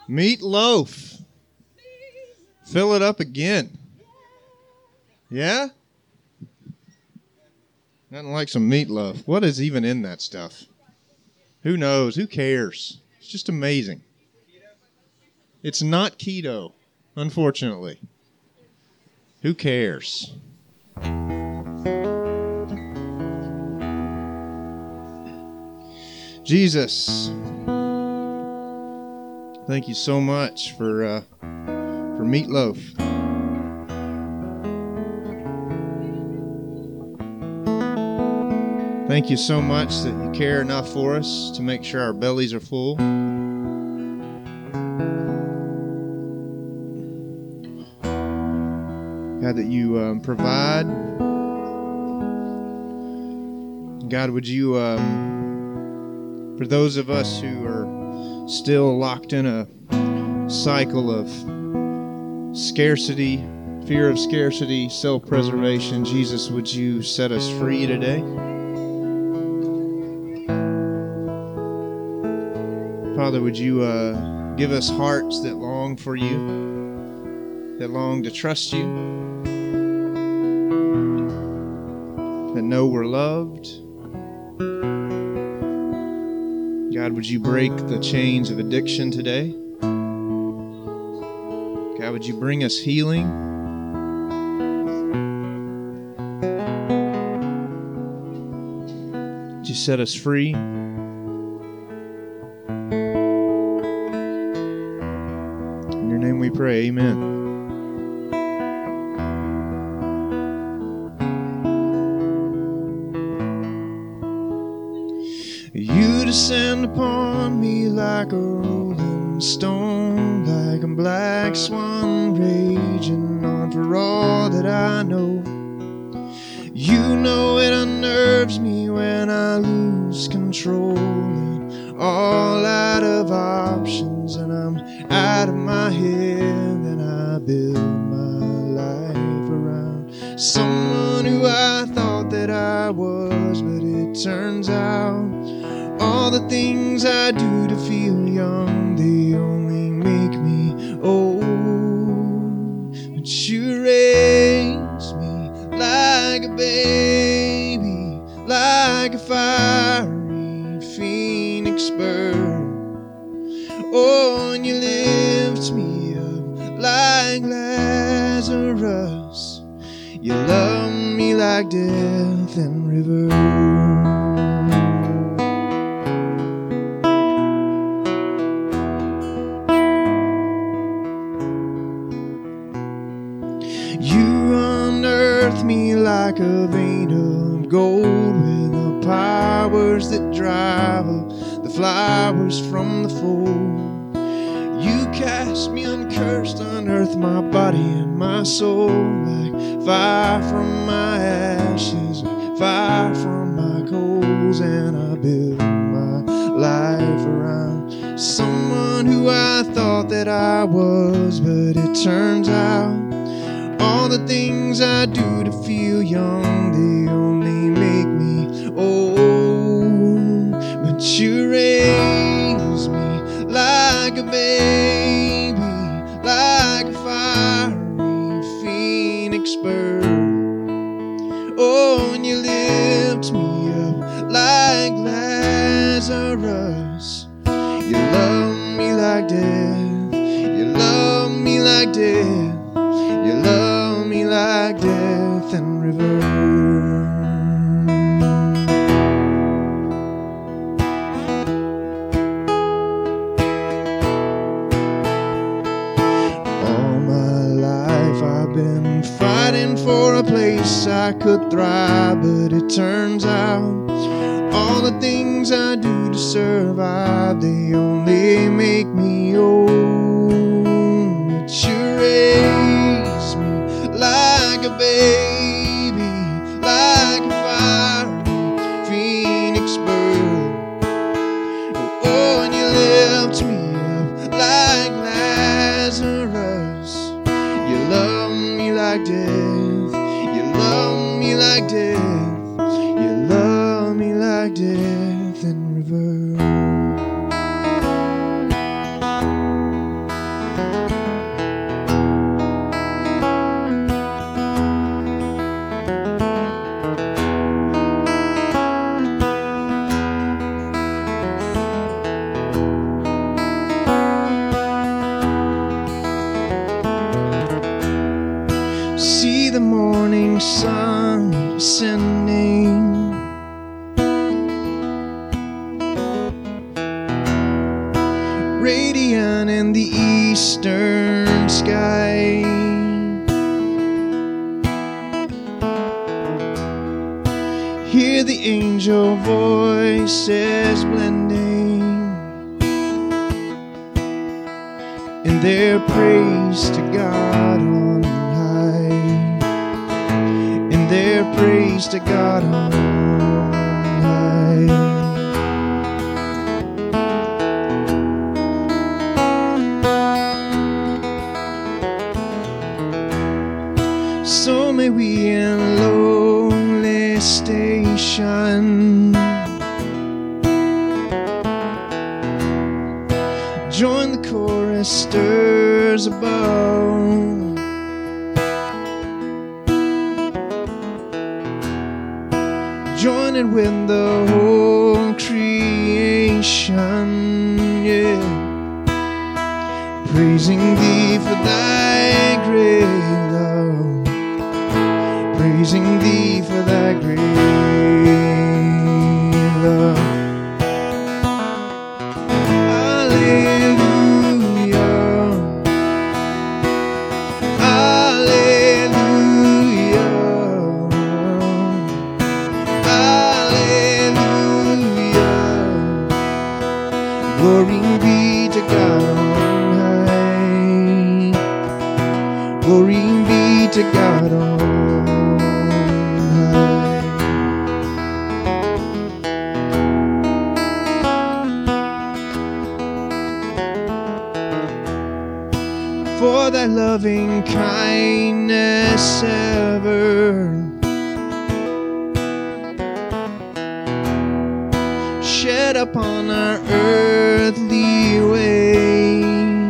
Meatloaf. Fill it up again. Yeah? Nothing like some meatloaf. What is even in that stuff? Who knows? Who cares? It's just amazing. It's not keto, unfortunately. Who cares? Jesus, thank you so much for meatloaf. Thank you so much that you care enough for us to make sure our bellies are full. God, that you provide. God, would you, for those of us who are still locked in a cycle of scarcity, fear of scarcity, self-preservation, Jesus, would you set us free today? Father, would you give us hearts that long for you, that long to trust you, that know we're loved. God, would you break the chains of addiction today? God, would you bring us healing? Would you set us free? In your name we pray, amen. You descend upon me like a rolling stone, like a black swan raging on for all that I know. You know it unnerves me when I lose control and all out of options and I'm out of my head. Then I build my life around someone who I thought that I was, but it turns out all the things I do to feel young, they only make me old. But you raise me like a baby, like a fiery phoenix bird. Oh, and you lift me up like Lazarus. You love me like death and river. Me like a vein of gold with the powers that drive up the flowers from the fold. You cast me uncursed, unearth my body and my soul like fire from my ashes, like fire from my coals, and I build my life around someone who I thought that I was, but it turns out all the things I do to feel young, they only make me old. But you raise me like a baby, like a fiery phoenix bird. Oh, and you lift me up like Lazarus. You love me like death, you love me like death. You love me like death and river. All my life I've been fighting for a place I could thrive, but it turns out all the things I do to survive, they only make me old. But you raise me like a baby, like a fiery phoenix bird. Oh, and you lift me up like Lazarus. You love me like death, you love me like death, you love me like death and river. sun in the eastern sky. Hear the angel voices blending in their praise to God on high, in their praise to God on high. So may we in lonely station join the choristers above, join it with the whole creation, yeah, praising thee for thy great love, praising thee for thy great love. Hallelujah, hallelujah, hallelujah. Glory be to God on high, glory be to God on high. For thy loving kindness ever shed upon our earthly way,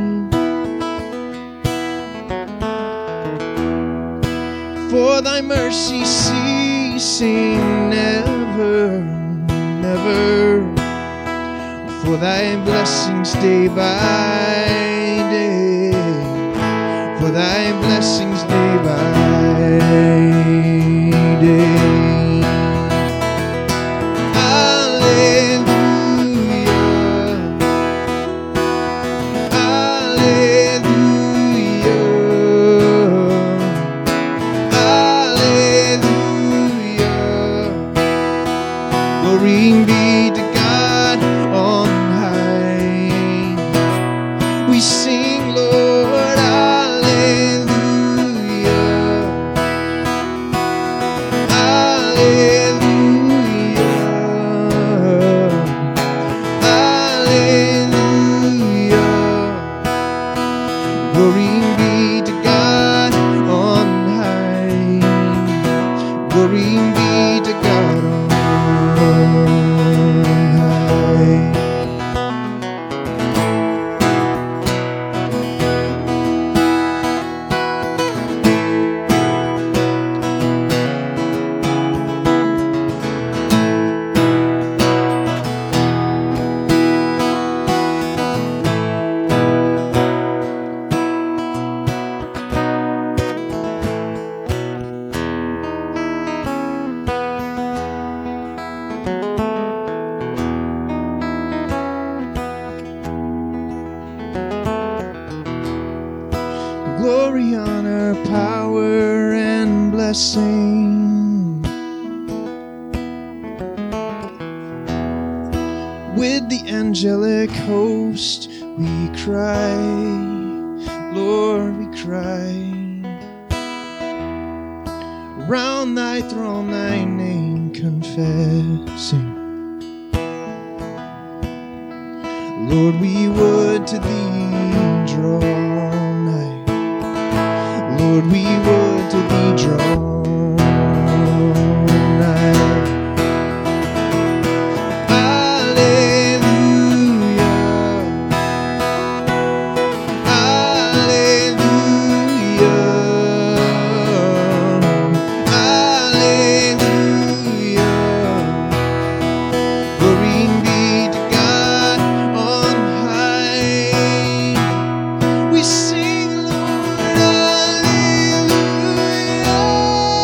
for thy mercy ceasing never, never, for thy blessings day by day, for thy blessings day by day. Hallelujah, hallelujah, hallelujah. Glory be to God on high. We sing, Lord, hallelujah, hallelujah, hallelujah. Glory be to God on high, glory be to God on high. Glory, honor, power, and blessing with the angelic host we cry, Lord, we cry. Round thy throne thy name confessing, Lord, we would to thee draw nigh, Lord, we would to thee draw nigh. Hallelujah, hallelujah, hallelujah. Glory be to God on high. We sing, Lord, hallelujah.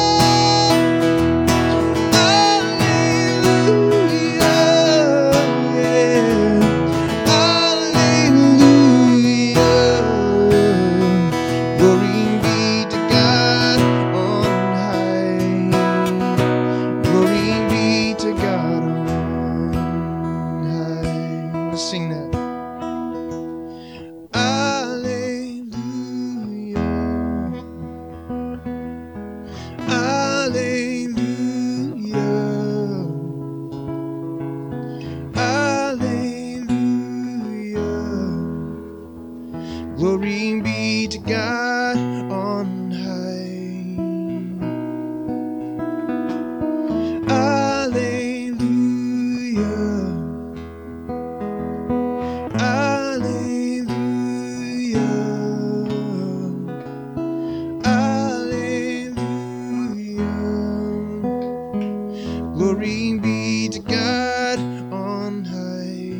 Glory be to God on high.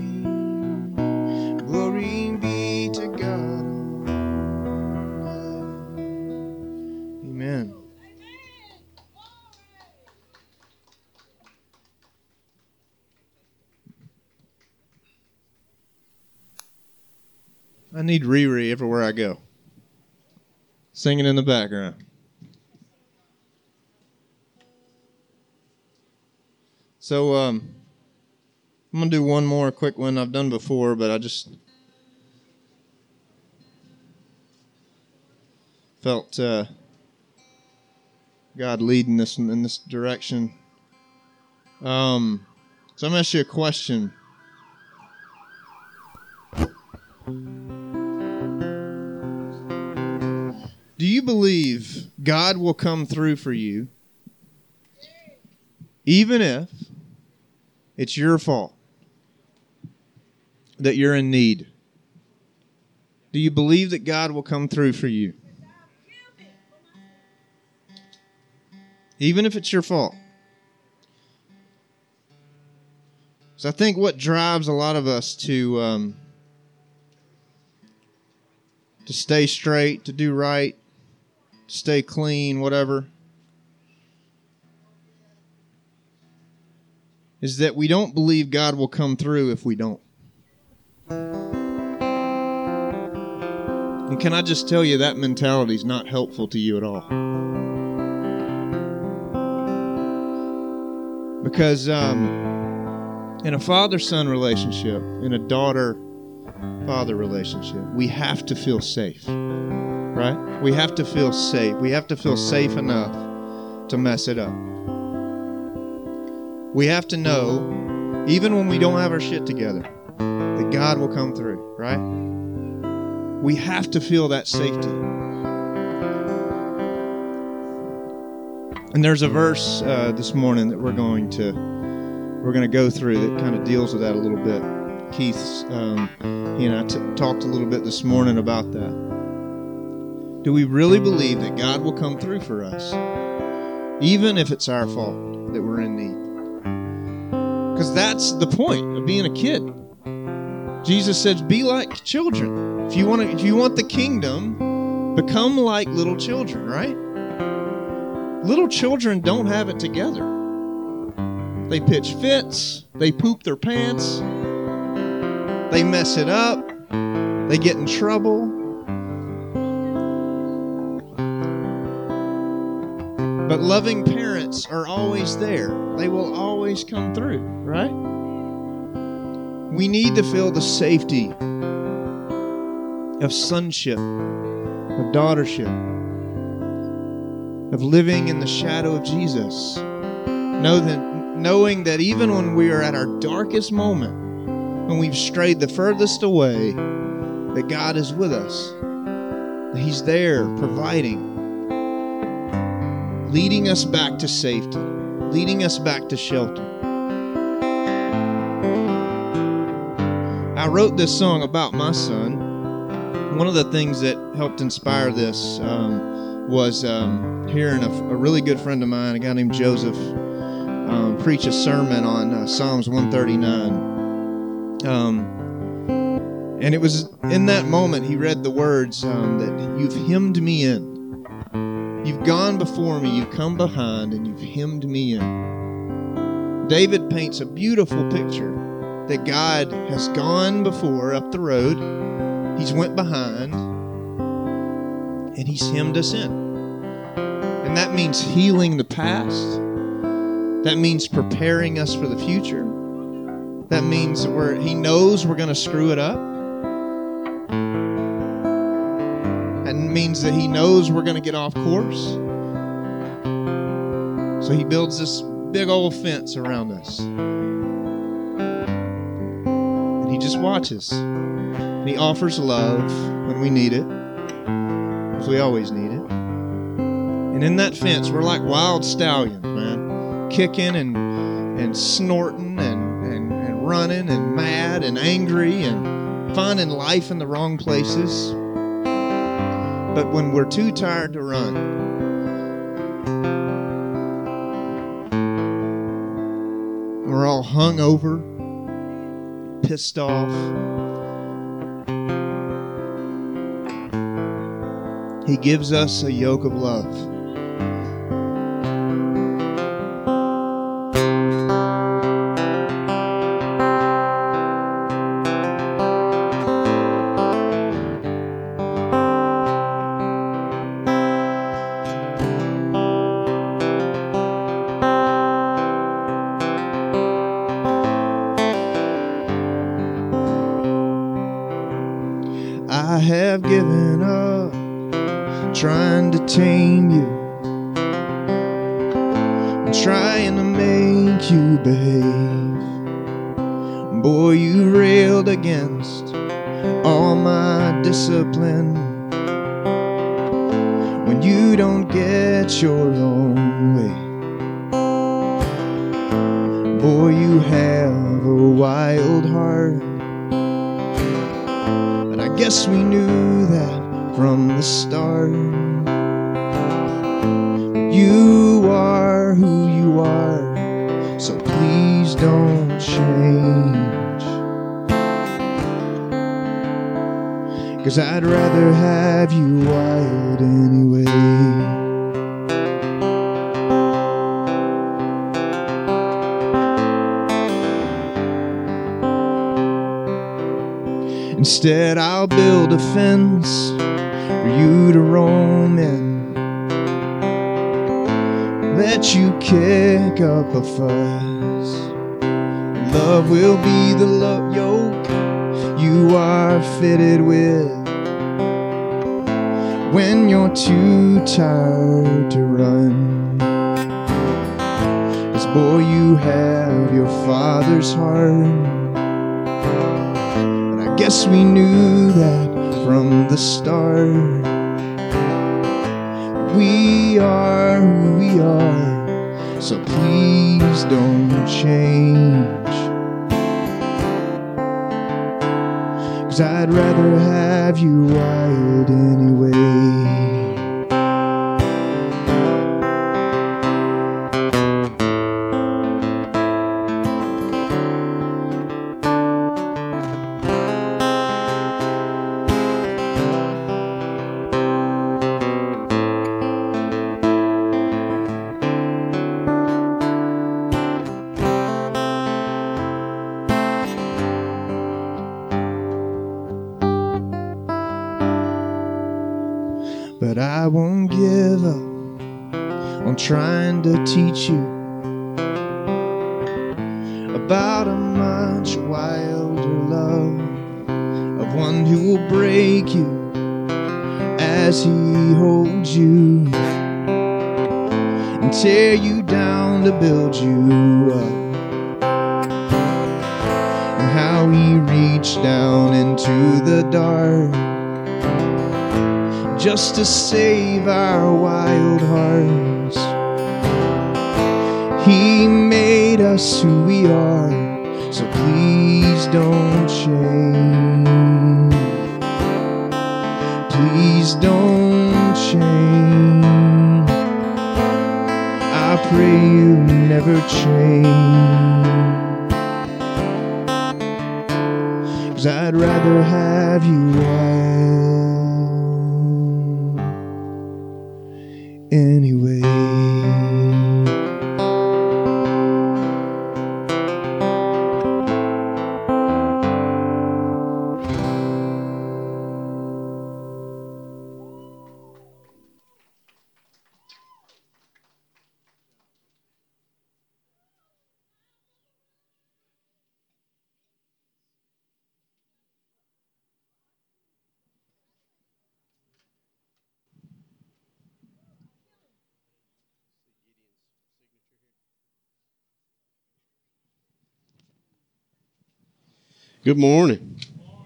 Glory be to God on high. Amen. I need Riri everywhere I go. Singing in the background. So, I'm going to do one more quick one I've done before, but I just felt God leading this in this direction. So I'm going to ask you a question. Do you believe God will come through for you even if it's your fault that you're in need? Do you believe that God will come through for you even if it's your fault? So I think what drives a lot of us to stay straight, to do right, to stay clean, whatever, is that we don't believe God will come through if we don't. And can I just tell you, that mentality is not helpful to you at all. Because in a father-son relationship, in a daughter-father relationship, we have to feel safe, right? We have to feel safe. We have to feel safe enough to mess it up. We have to know, even when we don't have our shit together, that God will come through, right? We have to feel that safety. And there's a verse this morning that we're going to go through that kind of deals with that a little bit. Keith, he and I talked a little bit this morning about that. Do we really believe that God will come through for us, even if it's our fault that we're in need? Because that's the point of being a kid. Jesus says, "Be like children." If you want the kingdom, become like little children, right? Little children don't have it together. They pitch fits. They poop their pants. They mess it up. They get in trouble. But loving parents are always there. They will always come through, right? We need to feel the safety of sonship, of daughtership, of living in the shadow of Jesus. Knowing that even when we are at our darkest moment, when we've strayed the furthest away, that God is with us. That He's there providing, leading us back to safety, leading us back to shelter. I wrote this song about my son. One of the things that helped inspire this was hearing a really good friend of mine, a guy named Joseph, preach a sermon on Psalms 139. And it was in that moment he read the words that you've hemmed me in. You've gone before me, you've come behind, and you've hemmed me in. David paints a beautiful picture that God has gone before up the road. He's went behind, and He's hemmed us in. And that means healing the past. That means preparing us for the future. That means He knows we're going to screw it up. That means that He knows we're going to get off course. So He builds this big old fence around us. And He just watches. And He offers love when we need it. Because we always need it. And in that fence, we're like wild stallions, man. Kicking and snorting and running and mad and angry and finding life in the wrong places. But when we're too tired to run, We're all hung over, pissed off. He gives us a yoke of love. I have given up trying to tame you, trying to make you behave. Boy, you railed against all my discipline when you don't get your own way. Boy, you have a wild heart, and I guess we knew that from the start. You are who you are, so please don't change. 'Cause I'd rather have you wild anyway. Instead, I'll build a fence for you to roam in, let you kick up a fuss. Love will be the yoke you are fitted with when you're too tired to run. 'Cause boy, you have your father's heart, and I guess we knew that from the start. We are who we are, so please don't change. 'Cause I'd rather have you wild anyway. But I won't give up on trying to teach you about a much wilder love, of one who will break you as he holds you and tear you down to build you up, and how he reached down into the dark just to save our wild hearts. He made us who we are, so please don't change. Please don't change. I pray you never change. 'Cause I'd rather have you wild anyway. Good morning.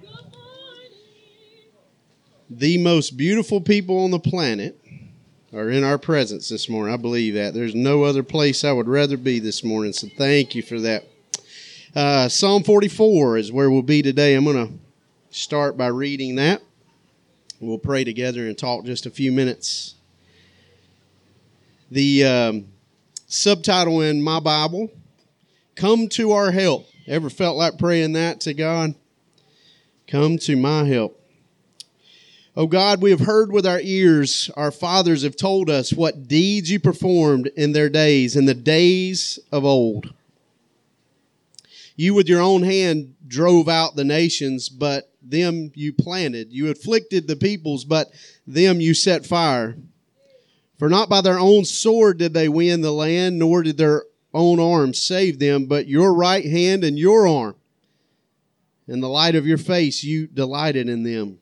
The most beautiful people on the planet are in our presence this morning. I believe that. There's no other place I would rather be this morning, so thank you for that. Psalm 44 is where we'll be today. I'm going to start by reading that. We'll pray together and talk just a few minutes. The subtitle in my Bible Come to our help. Ever felt like praying that to God? Come to my help. Oh God, we have heard with our ears, our fathers have told us what deeds you performed in their days, in the days of old. You with your own hand drove out the nations, but them you planted. You afflicted the peoples, but them you set fire. For not by their own sword did they win the land, nor did their own arm save them, but your right hand and your arm. In the light of your face you delighted in them.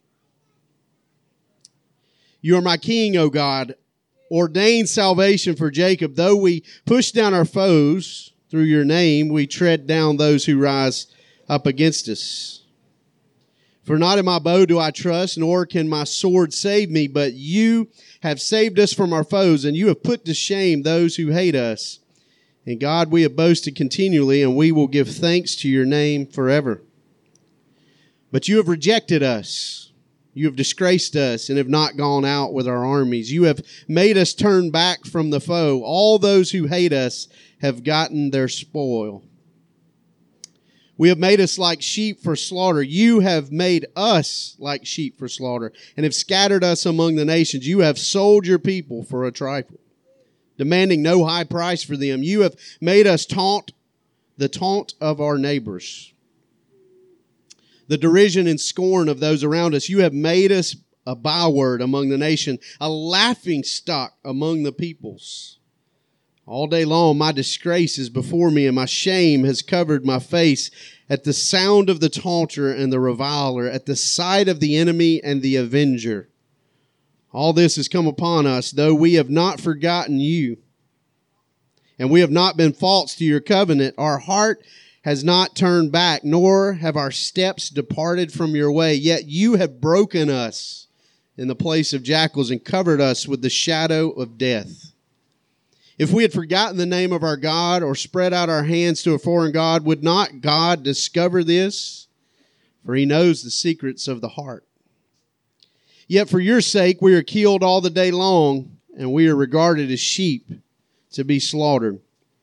You are my king, O God. Ordain salvation for Jacob. Though we push down our foes, through your name we tread down those who rise up against us. For not in my bow do I trust, nor can my sword save me, but you have saved us from our foes, and you have put to shame those who hate us. And God, we have boasted continually, and we will give thanks to your name forever. But you have rejected us. You have disgraced us and have not gone out with our armies. You have made us turn back from the foe. All those who hate us have gotten their spoil. We have made us like sheep for slaughter. You have made us like sheep for slaughter and have scattered us among the nations. You have sold your people for a trifle, demanding no high price for them. You have made us the taunt of our neighbors, the derision and scorn of those around us. You have made us a byword among the nation, a laughing stock among the peoples. All day long my disgrace is before me, and my shame has covered my face at the sound of the taunter and the reviler, at the sight of the enemy and the avenger. All this has come upon us, though we have not forgotten you, and we have not been false to your covenant. Our heart has not turned back, nor have our steps departed from your way. Yet you have broken us in the place of jackals and covered us with the shadow of death. If we had forgotten the name of our God or spread out our hands to a foreign God, would not God discover this? For he knows the secrets of the heart. Yet for your sake we are killed all the day long, and we are regarded as sheep to be slaughtered.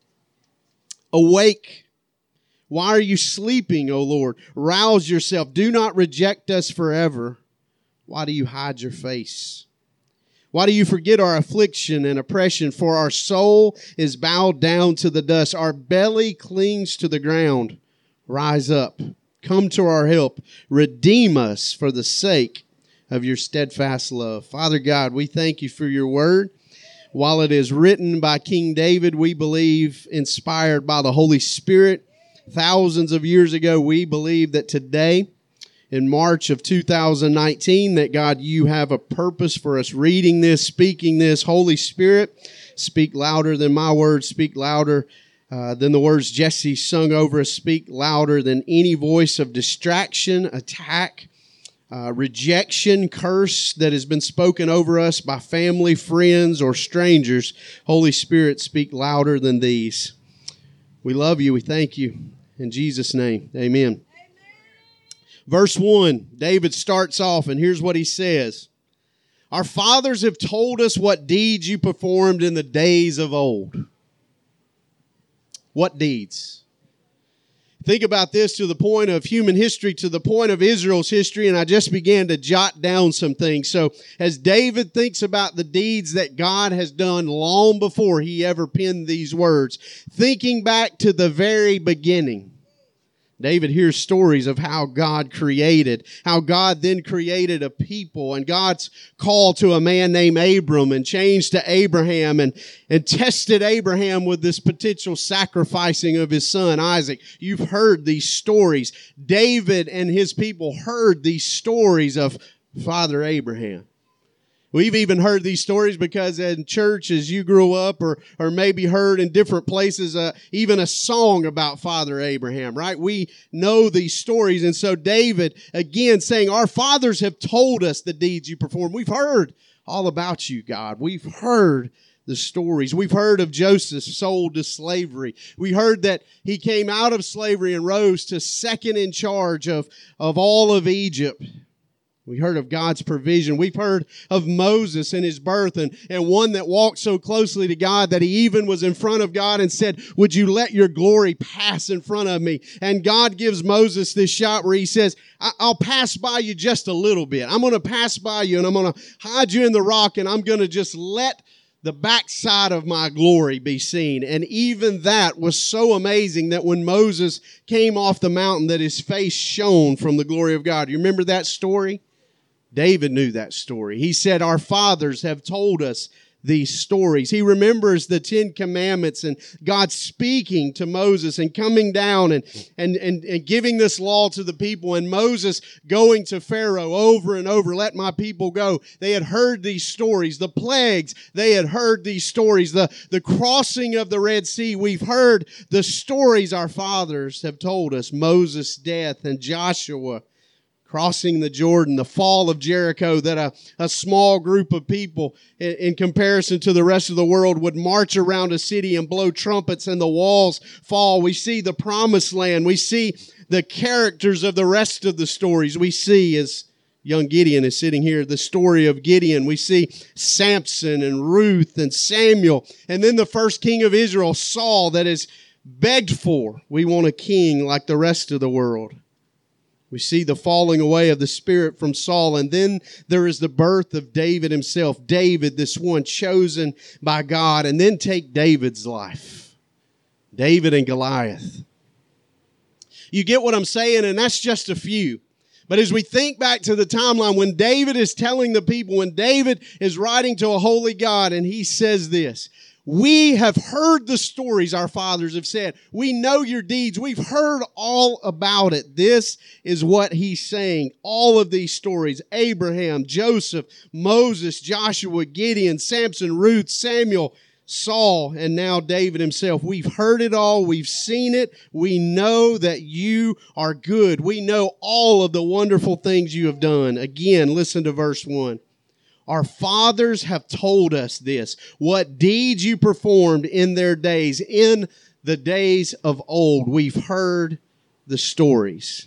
Awake! Why are you sleeping, O Lord? Rouse yourself. Do not reject us forever. Why do you hide your face? Why do you forget our affliction and oppression? For our soul is bowed down to the dust. Our belly clings to the ground. Rise up. Come to our help. Redeem us for the sake of your steadfast love. Father God, we thank you for your word. While it is written by King David, we believe inspired by the Holy Spirit. Thousands of years ago, we believe that today, in March of 2019, that God, you have a purpose for us reading this, speaking this. Holy Spirit, speak louder than my words, speak louder than the words Jesse sung over us, speak louder than any voice of distraction, attack, rejection, curse that has been spoken over us by family, friends, or strangers. Holy Spirit, speak louder than these. We love you. We thank you. In Jesus' name, amen. Verse 1, David starts off, and here's what he says. Our fathers have told us what deeds you performed in the days of old. What deeds? Think about this to the point of human history, to the point of Israel's history, and I just began to jot down some things. So as David thinks about the deeds that God has done long before he ever penned these words, thinking back to the very beginning, David hears stories of how God created, how God then created a people, and God's call to a man named Abram and changed to Abraham and tested Abraham with this potential sacrificing of his son Isaac. You've heard these stories. David and his people heard these stories of Father Abraham. We've even heard these stories because in church as you grew up or maybe heard in different places, even a song about Father Abraham, right? We know these stories. And so David, again, saying, our fathers have told us the deeds you performed. We've heard all about you, God. We've heard the stories. We've heard of Joseph sold to slavery. We heard that he came out of slavery and rose to second in charge of all of Egypt. We heard of God's provision. We've heard of Moses and his birth and one that walked so closely to God that he even was in front of God and said, would you let your glory pass in front of me? And God gives Moses this shot where he says, I'll pass by you just a little bit. I'm going to pass by you and I'm going to hide you in the rock and I'm going to just let the backside of my glory be seen. And even that was so amazing that when Moses came off the mountain that his face shone from the glory of God. You remember that story? David knew that story. He said, our fathers have told us these stories. He remembers the 10 Commandments and God speaking to Moses and coming down and giving this law to the people, and Moses going to Pharaoh over and over, let my people go. They had heard these stories. The plagues, they had heard these stories. The crossing of the Red Sea, we've heard the stories our fathers have told us. Moses' death and Joshua crossing the Jordan, the fall of Jericho, that a small group of people in comparison to the rest of the world would march around a city and blow trumpets and the walls fall. We see the promised land. We see the characters of the rest of the stories. We see, as young Gideon is sitting here, the story of Gideon. We see Samson and Ruth and Samuel. And then the first king of Israel, Saul, that is begged for. We want a king like the rest of the world. We see the falling away of the Spirit from Saul, and then there is the birth of David himself. David, this one chosen by God, and then take David's life. David and Goliath. You get what I'm saying, and that's just a few. But as we think back to the timeline, when David is telling the people, when David is writing to a holy God, and he says this, we have heard the stories our fathers have said. We know your deeds. We've heard all about it. This is what he's saying. All of these stories, Abraham, Joseph, Moses, Joshua, Gideon, Samson, Ruth, Samuel, Saul, and now David himself. We've heard it all. We've seen it. We know that you are good. We know all of the wonderful things you have done. Again, listen to verse 1. Our fathers have told us this, what deeds you performed in their days, in the days of old. We've heard the stories.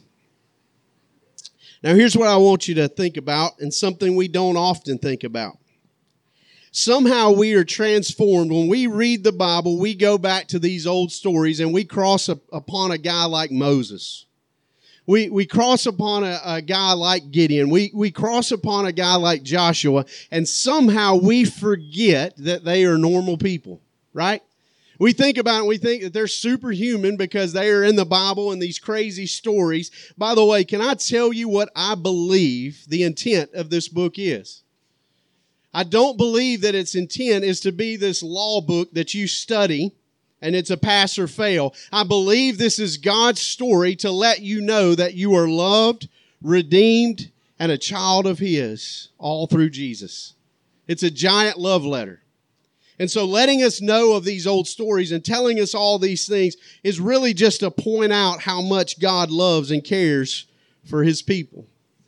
Now here's what I want you to think about, and something we don't often think about. Somehow we are transformed. When we read the Bible, we go back to these old stories and we cross upon a guy like Moses. We cross upon a guy like Gideon. We cross upon a guy like Joshua, and somehow we forget that they are normal people, right? We think about it and we think that they're superhuman because they are in the Bible and these crazy stories. By the way, can I tell you what I believe the intent of this book is? I don't believe that its intent is to be this law book that you study and it's a pass or fail. I believe this is God's story to let you know that you are loved, redeemed, and a child of His, all through Jesus. It's a giant love letter. And so letting us know of these old stories and telling us all these things is really just to point out how much God loves and cares for His people.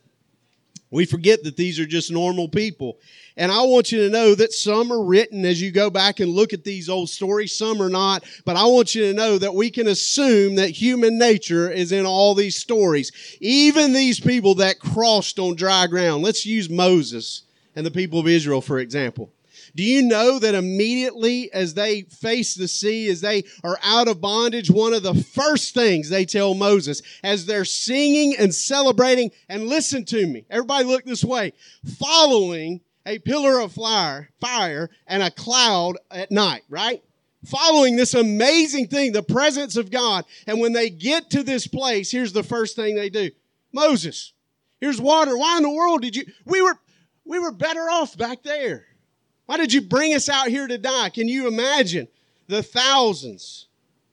We forget that these are just normal people. And I want you to know that some are written as you go back and look at these old stories, some are not. But I want you to know that we can assume that human nature is in all these stories. Even these people that crossed on dry ground. Let's use Moses and the people of Israel, for example. Do you know that immediately as they face the sea, as they are out of bondage, one of the first things they tell Moses as they're singing and celebrating, and listen to me, everybody look this way, following a pillar of fire and a cloud at night, right? Following this amazing thing, the presence of God. And when they get to this place, here's the first thing they do. Moses, here's water. Why in the world did you, we were better off back there. Why did you bring us out here to die? Can you imagine the thousands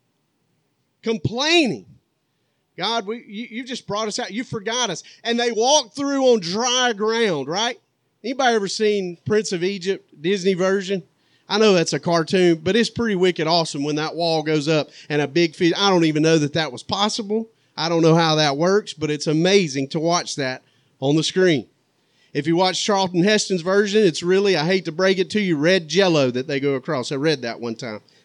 complaining? God, you just brought us out. You forgot us. And they walked through on dry ground, right? Anybody ever seen Prince of Egypt, Disney version? I know that's a cartoon, but it's pretty wicked awesome when that wall goes up and a big fish. I don't even know that was possible. I don't know how that works, but it's amazing to watch that on the screen. If you watch Charlton Heston's version, it's really, I hate to break it to you, red Jell-O that they go across. I read that one time.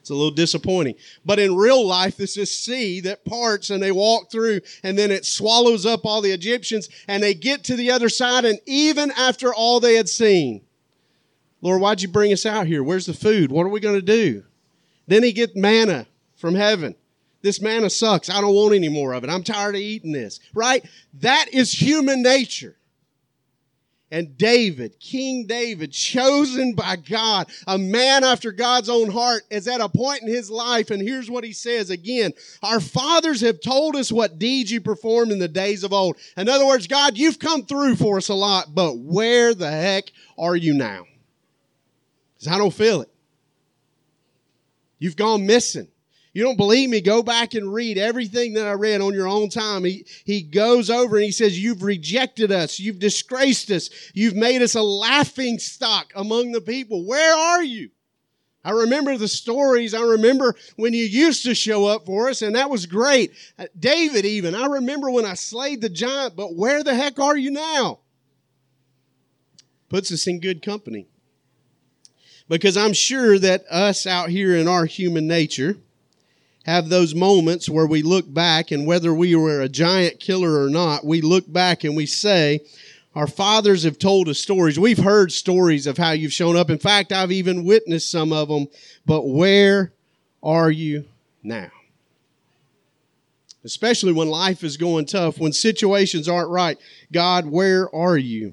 It's a little disappointing. But in real life, it's this sea that parts and they walk through and then it swallows up all the Egyptians and they get to the other side, and even after all they had seen, Lord, why'd you bring us out here? Where's the food? What are we going to do? Then he gets manna from heaven. This manna sucks. I don't want any more of it. I'm tired of eating this. Right? That is human nature. And David, King David, chosen by God, a man after God's own heart, is at a point in his life, and here's what he says again. Our fathers have told us what deeds you performed in the days of old. In other words, God, you've come through for us a lot, but where the heck are you now? Because I don't feel it. You've gone missing. You don't believe me? Go back and read everything that I read on your own time. He goes over and he says, you've rejected us. You've disgraced us. You've made us a laughing stock among the people. Where are you? I remember the stories. I remember when you used to show up for us, and that was great. David even, I remember when I slayed the giant, but where the heck are you now? Puts us in good company. Because I'm sure that us out here in our human nature have those moments where we look back, and whether we were a giant killer or not, we look back and we say, our fathers have told us stories. We've heard stories of how you've shown up. In fact, I've even witnessed some of them. But where are you now? Especially when life is going tough, when situations aren't right. God, where are you?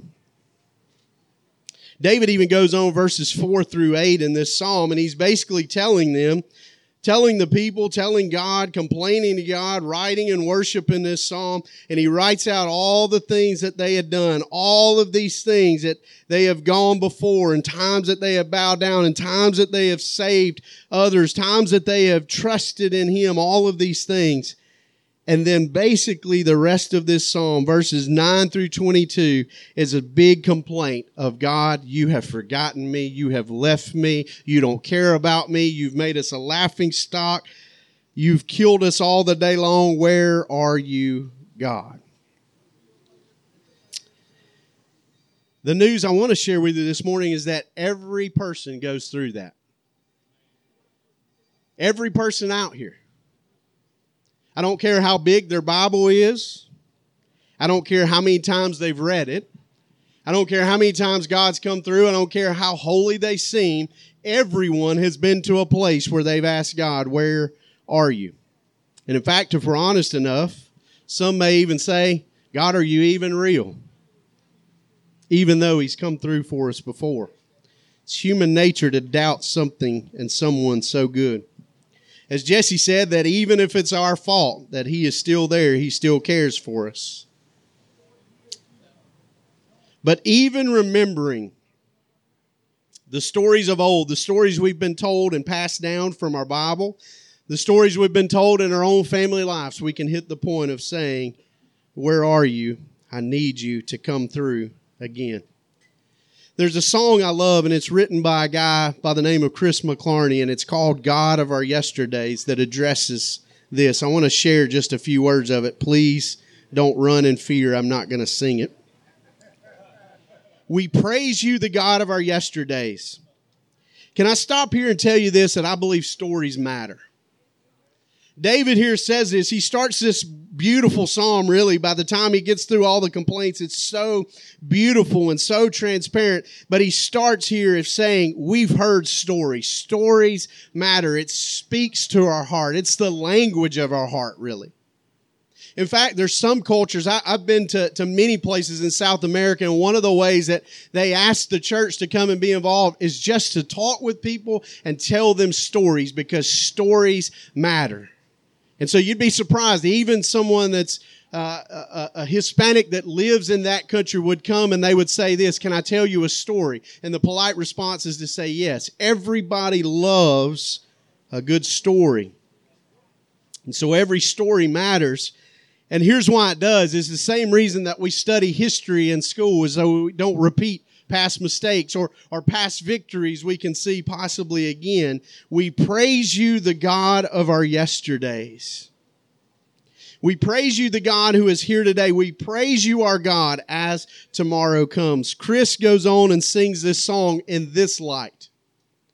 David even goes on verses 4 through 8 in this psalm, and he's basically telling the people, telling God, complaining to God, writing and worshiping this psalm. And he writes out all the things that they had done, all of these things that they have gone before, and times that they have bowed down, and times that they have saved others, times that they have trusted in him, all of these things. And then basically the rest of this psalm, verses 9 through 22, is a big complaint of God, you have forgotten me, you have left me, you don't care about me, you've made us a laughing stock, you've killed us all the day long, where are you, God? The news I want to share with you this morning is that every person goes through that. Every person out here. I don't care how big their Bible is. I don't care how many times they've read it. I don't care how many times God's come through. I don't care how holy they seem. Everyone has been to a place where they've asked God, where are you? And in fact, if we're honest enough, some may even say, God, are you even real? Even though he's come through for us before. It's human nature to doubt something and someone so good. As Jesse said, that even if it's our fault, that he is still there, he still cares for us. But even remembering the stories of old, the stories we've been told and passed down from our Bible, the stories we've been told in our own family lives, we can hit the point of saying, where are you? I need you to come through again. There's a song I love, and it's written by a guy by the name of Chris McClarney, and it's called God of Our Yesterdays, that addresses this. I want to share just a few words of it. Please don't run in fear. I'm not going to sing it. We praise you, the God of our yesterdays. Can I stop here and tell you this, that I believe stories matter? David here says this. He starts this beautiful psalm, really. By the time he gets through all the complaints, it's so beautiful and so transparent. But he starts here of saying, we've heard stories. Stories matter. It speaks to our heart. It's the language of our heart, really. In fact, there's some cultures, I've been to many places in South America, and one of the ways that they ask the church to come and be involved is just to talk with people and tell them stories, because stories matter. And so you'd be surprised, even someone that's a Hispanic that lives in that country would come and they would say this, can I tell you a story? And the polite response is to say yes. Everybody loves a good story. And so every story matters. And here's why it does. It's the same reason that we study history in school, is so we don't repeat past mistakes or past victories we can see possibly again. We praise you, the God of our yesterdays. We praise you, the God who is here today. We praise you, our God, as tomorrow comes. Chris goes on and sings this song in this light.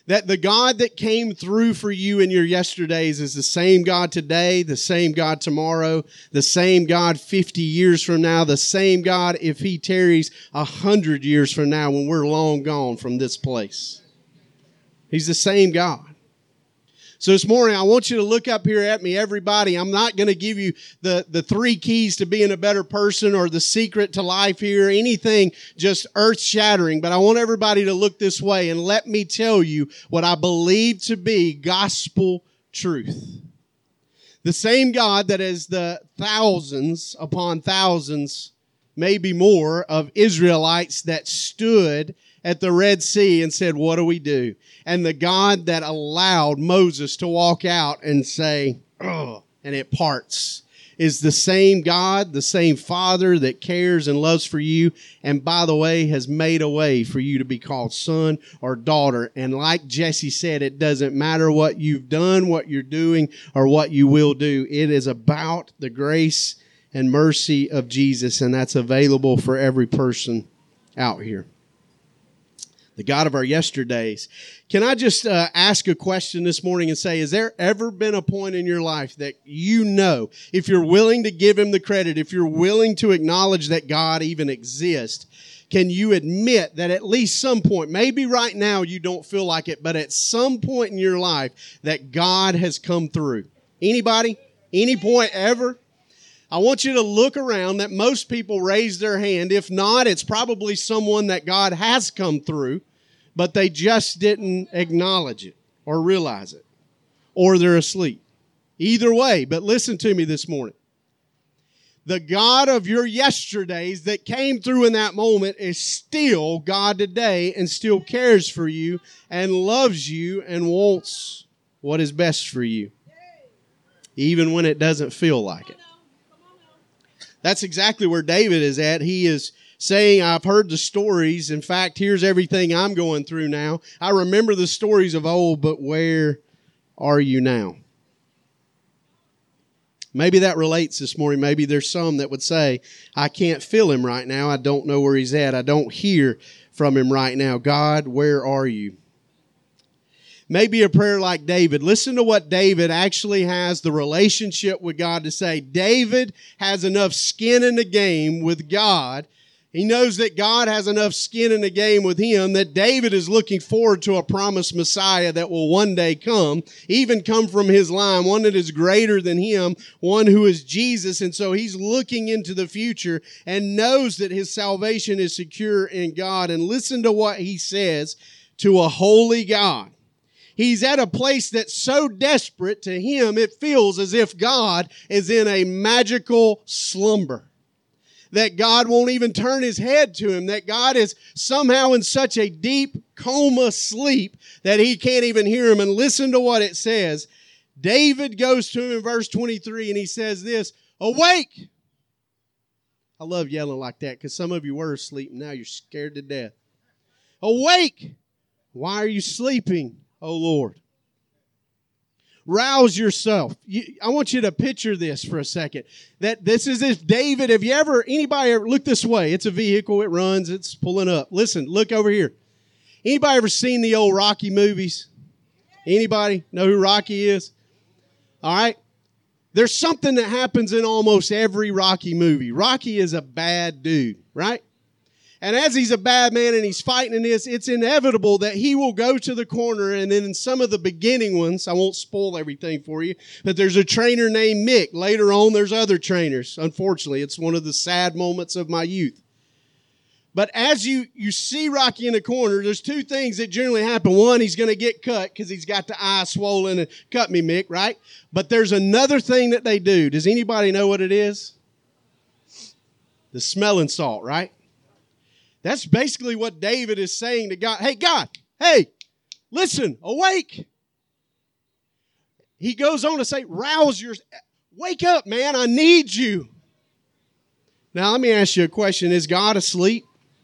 That the God that came through for you in your yesterdays is the same God today, the same God tomorrow, the same God 50 years from now, the same God if He tarries 100 years from now when we're long gone from this place. He's the same God. So this morning, I want you to look up here at me, everybody. I'm not going to give you the 3 keys to being a better person or the secret to life here, anything just earth-shattering. But I want everybody to look this way and let me tell you what I believe to be gospel truth. The same God that is the thousands upon thousands, maybe more, of Israelites that stood at the Red Sea and said, what do we do? And the God that allowed Moses to walk out and say, oh, and it parts, is the same God, the same Father that cares and loves for you, and by the way, has made a way for you to be called son or daughter. And like Jesse said, it doesn't matter what you've done, what you're doing, or what you will do. It is about the grace and mercy of Jesus, and that's available for every person out here. The God of our yesterdays. Can I just ask a question this morning and say, has there ever been a point in your life that you know, if you're willing to give Him the credit, if you're willing to acknowledge that God even exists, can you admit that at least some point, maybe right now you don't feel like it, but at some point in your life that God has come through? Anybody? Any point ever? I want you to look around that most people raise their hand. If not, it's probably someone that God has come through, but they just didn't acknowledge it or realize it, or they're asleep. Either way, but listen to me this morning. The God of your yesterdays that came through in that moment is still God today and still cares for you and loves you and wants what is best for you, even when it doesn't feel like it. That's exactly where David is at. He is saying, I've heard the stories. In fact, here's everything I'm going through now. I remember the stories of old, but where are you now? Maybe that relates this morning. Maybe there's some that would say, I can't feel Him right now. I don't know where He's at. I don't hear from Him right now. God, where are you? Maybe a prayer like David. Listen to what David actually has the relationship with God to say. David has enough skin in the game with God. He knows that God has enough skin in the game with him that David is looking forward to a promised Messiah that will one day come, even come from his line, one that is greater than him, one who is Jesus. And so he's looking into the future and knows that his salvation is secure in God. And listen to what he says to a holy God. He's at a place that's so desperate to him, it feels as if God is in a magical slumber. That God won't even turn His head to him. That God is somehow in such a deep coma sleep that he can't even hear him. And listen to what it says. David goes to him in verse 23 and he says this, awake! I love yelling like that because some of you were asleep and now you're scared to death. Awake! Why are you sleeping, O Lord? Rouse yourself. I want you to picture this for a second. That this is if David, anybody ever, look this way. It's a vehicle, it runs, it's pulling up. Listen, look over here. Anybody ever seen the old Rocky movies? Anybody know who Rocky is? All right. There's something that happens in almost every Rocky movie. Rocky is a bad dude, right? And as he's a bad man and he's fighting in this, it's inevitable that he will go to the corner. And then in some of the beginning ones, I won't spoil everything for you, but there's a trainer named Mick. Later on, there's other trainers. Unfortunately, it's one of the sad moments of my youth. But as you see Rocky in the corner, there's two things that generally happen. One, he's going to get cut because he's got the eye swollen and cut me, Mick, right? But there's another thing that they do. Does anybody know what it is? The smelling salt, right? That's basically what David is saying to God. Hey, God, hey, listen, awake. He goes on to say, wake up, man, I need you. Now, let me ask you a question. Is God asleep?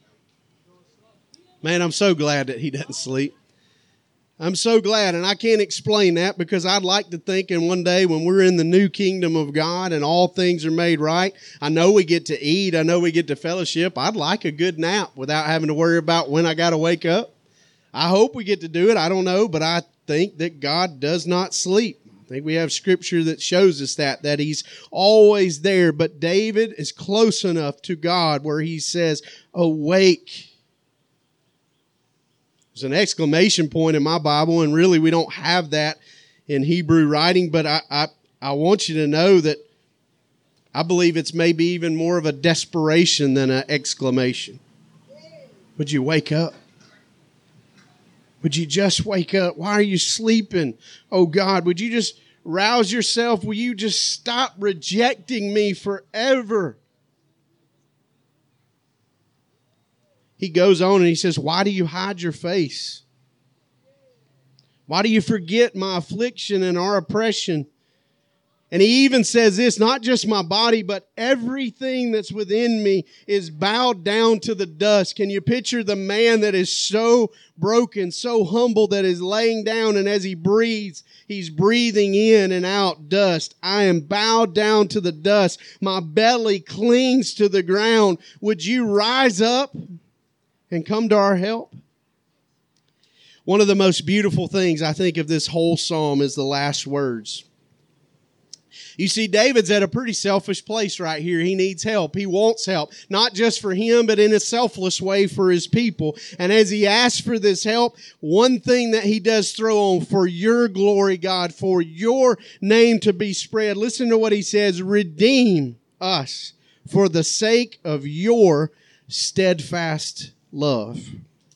Man, I'm so glad that He doesn't sleep. I'm so glad, and I can't explain that because I'd like to think in one day when we're in the new kingdom of God and all things are made right, I know we get to eat, I know we get to fellowship. I'd like a good nap without having to worry about when I got to wake up. I hope we get to do it. I don't know, but I think that God does not sleep. I think we have scripture that shows us that he's always there. But David is close enough to God where he says, awake. There's an exclamation point in my Bible, and really we don't have that in Hebrew writing, but I want you to know that I believe it's maybe even more of a desperation than an exclamation. Would you wake up? Would you just wake up? Why are you sleeping? Oh God, would you just rouse yourself? Will you just stop rejecting me forever? He goes on and he says, why do you hide your face? Why do you forget my affliction and our oppression? And he even says this, not just my body, but everything that's within me is bowed down to the dust. Can you picture the man that is so broken, so humble that is laying down, and as he breathes, he's breathing in and out dust. I am bowed down to the dust. My belly clings to the ground. Would you rise up and come to our help? One of the most beautiful things I think of this whole psalm is the last words. You see, David's at a pretty selfish place right here. He needs help. He wants help, not just for him, but in a selfless way for his people. And as he asks for this help, one thing that he does throw on, for your glory, God, for your name to be spread. Listen to what he says, redeem us for the sake of your steadfast love.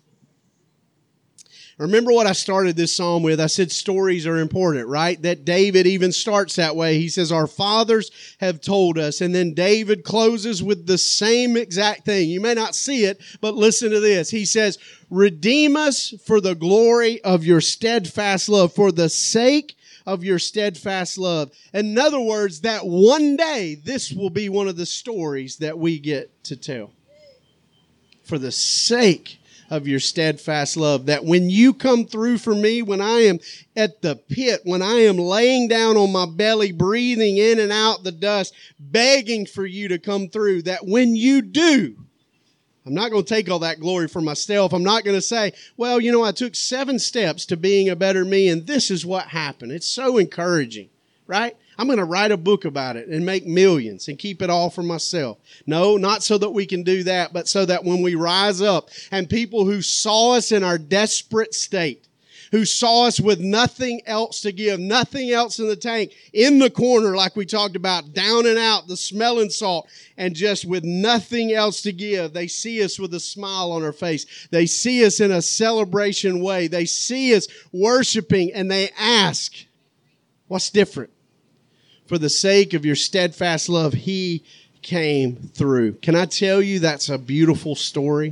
Remember what I started this psalm with? I said stories are important, right? That David even starts that way. He says, our fathers have told us. And then David closes with the same exact thing. You may not see it, but listen to this. He says, redeem us for the glory of your steadfast love, for the sake of your steadfast love. In other words, that one day, this will be one of the stories that we get to tell. For the sake of your steadfast love, that when you come through for me, when I am at the pit, when I am laying down on my belly, breathing in and out the dust, begging for you to come through, that when you do, I'm not going to take all that glory for myself. I'm not going to say, well, you know, I took 7 steps to being a better me, and this is what happened. It's so encouraging, right? I'm going to write a book about it and make millions and keep it all for myself. No, not so that we can do that, but so that when we rise up and people who saw us in our desperate state, who saw us with nothing else to give, nothing else in the tank, in the corner like we talked about, down and out, the smelling salt, and just with nothing else to give, they see us with a smile on our face. They see us in a celebration way. They see us worshiping, and they ask, what's different? For the sake of your steadfast love, he came through. Can I tell you that's a beautiful story?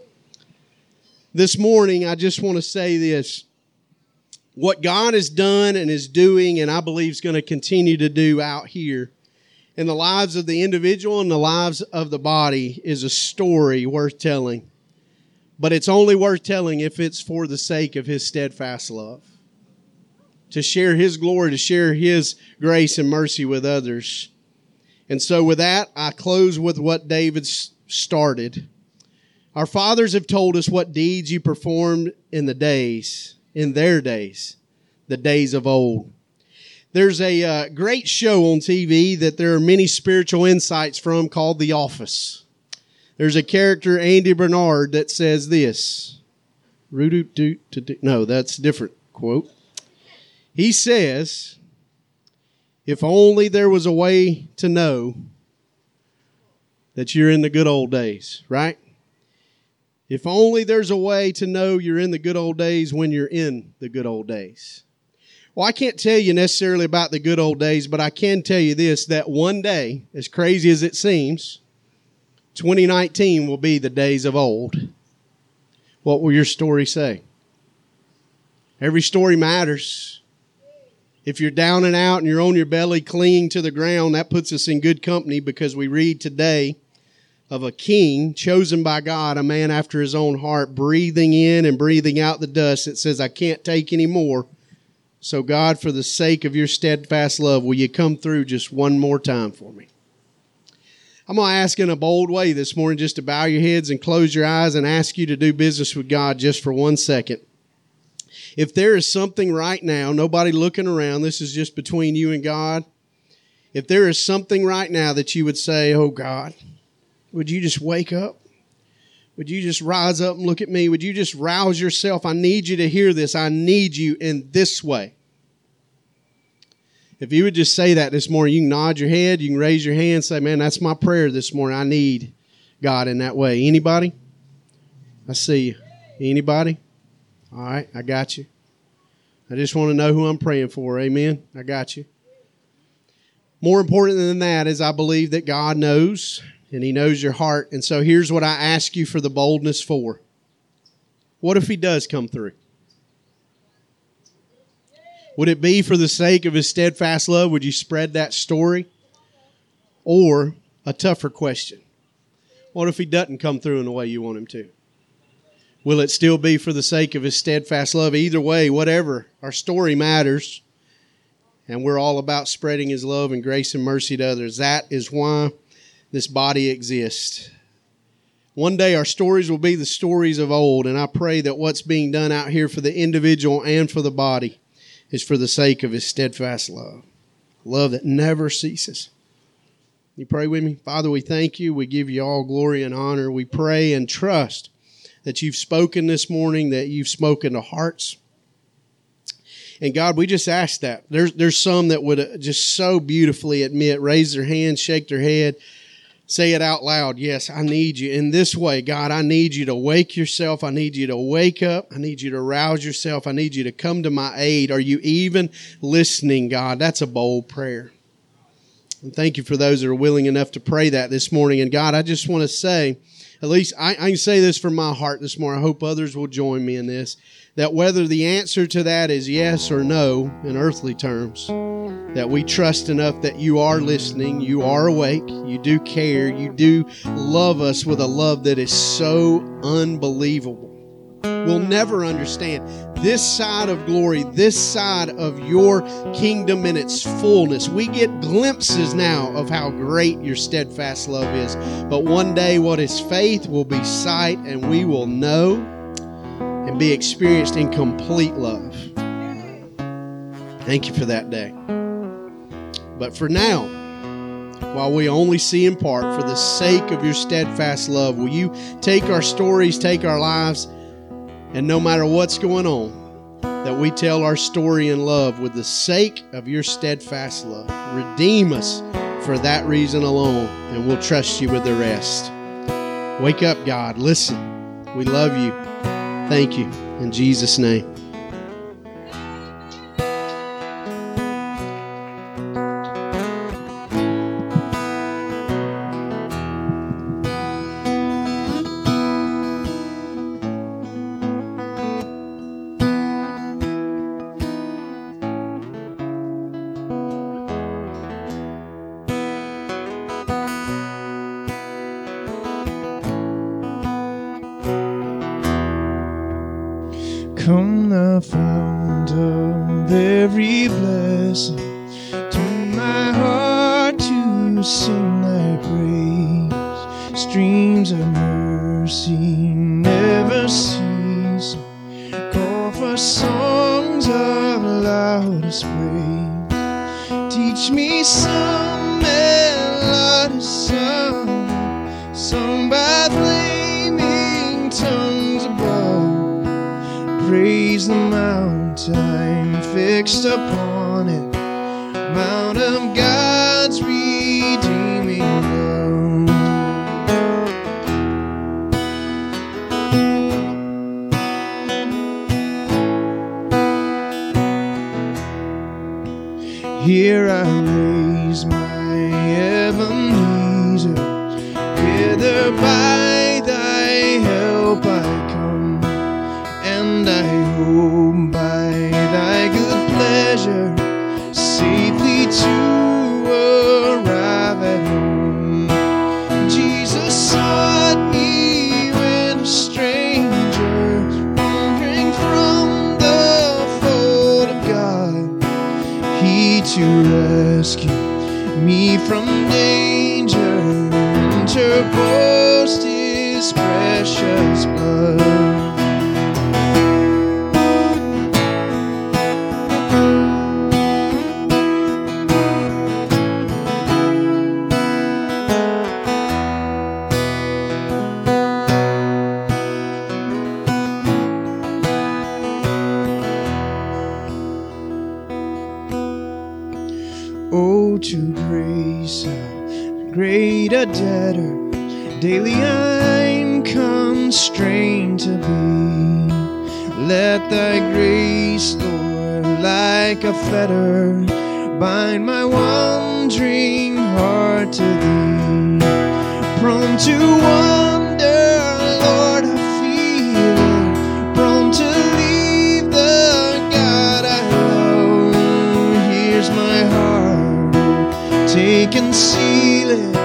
This morning, I just want to say this. What God has done and is doing, and I believe is going to continue to do out here in the lives of the individual and the lives of the body, is a story worth telling. But it's only worth telling if it's for the sake of his steadfast love. To share his glory, to share his grace and mercy with others. And so with that, I close with what David started. Our fathers have told us what deeds you performed in their days, the days of old. There's a great show on TV that there are many spiritual insights from called The Office. There's a character, Andy Bernard, that says this. No, that's a different quote. He says, if only there was a way to know that you're in the good old days, right? If only there's a way to know you're in the good old days when you're in the good old days. Well, I can't tell you necessarily about the good old days, but I can tell you this, that one day, as crazy as it seems, 2019 will be the days of old. What will your story say? Every story matters. If you're down and out and you're on your belly clinging to the ground, that puts us in good company, because we read today of a king chosen by God, a man after his own heart, breathing in and breathing out the dust. It says, I can't take any more. So God, for the sake of your steadfast love, will you come through just one more time for me? I'm going to ask in a bold way this morning just to bow your heads and close your eyes and ask you to do business with God just for 1 second. If there is something right now, nobody looking around, this is just between you and God. If there is something right now that you would say, oh God, would you just wake up? Would you just rise up and look at me? Would you just rouse yourself? I need you to hear this. I need you in this way. If you would just say that this morning, you can nod your head, you can raise your hand and say, man, that's my prayer this morning. I need God in that way. Anybody? I see you. Anybody? All right, I got you. I just want to know who I'm praying for. Amen. I got you. More important than that is I believe that God knows, and He knows your heart. And so here's what I ask you for the boldness for. What if He does come through? Would it be for the sake of His steadfast love? Would you spread that story? Or a tougher question. What if He doesn't come through in the way you want Him to? Will it still be for the sake of His steadfast love? Either way, whatever, our story matters. And we're all about spreading His love and grace and mercy to others. That is why this body exists. One day our stories will be the stories of old, and I pray that what's being done out here for the individual and for the body is for the sake of His steadfast love. Love that never ceases. You pray with me? Father, we thank You. We give You all glory and honor. We pray and trust that You've spoken this morning, that You've spoken to hearts. And God, we just ask that. There's some that would just so beautifully admit, raise their hand, shake their head, say it out loud. Yes, I need You in this way. God, I need You to wake yourself. I need You to wake up. I need You to rouse yourself. I need You to come to my aid. Are You even listening, God? That's a bold prayer. And thank You for those that are willing enough to pray that this morning. And God, I just want to say, at least I can say this from my heart this morning. I hope others will join me in this. That whether the answer to that is yes or no in earthly terms, that we trust enough that You are listening, You are awake, You do care, You do love us with a love that is so unbelievable. We'll never understand this side of glory, this side of Your kingdom in its fullness. We get glimpses now of how great Your steadfast love is. But one day what is faith will be sight, and we will know and be experienced in complete love. Thank You for that day. But for now, while we only see in part, for the sake of Your steadfast love, will You take our stories, take our lives, and no matter what's going on, that we tell our story in love with the sake of Your steadfast love. Redeem us for that reason alone, and we'll trust You with the rest. Wake up, God. Listen. We love You. Thank You. In Jesus' name. Come the fount of every blessing, tune my heart to sing Thy praise. Streams of mercy never cease, call for songs of loudest praise. Teach me some melodious song, sung by flaming tongues above. Praise the mount I'm fixed upon it, mount of God's redeeming love. Here I raise my Ebenezer, hither by Thy help I come, and I hope by Thy good pleasure safely to arrive at home. Jesus sought me when a stranger, wandering from the fold of God. He to rescue me from danger, interposed His precious blood. grace, how great a debtor daily I'm constrained to be. Let thy grace, Lord, like a fetter, bind my wandering heart to thee. Prone to wander, Lord, I feel it. Prone to leave the God I love. Here's my heart, take and seal it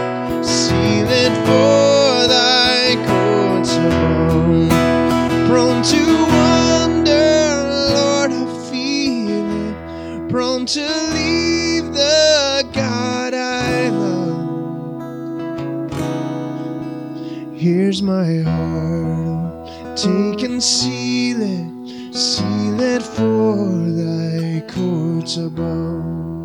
for thy courts above. Prone to wander, Lord, I feel it. Prone to leave the God I love. Here's my heart, take and seal it for thy courts above.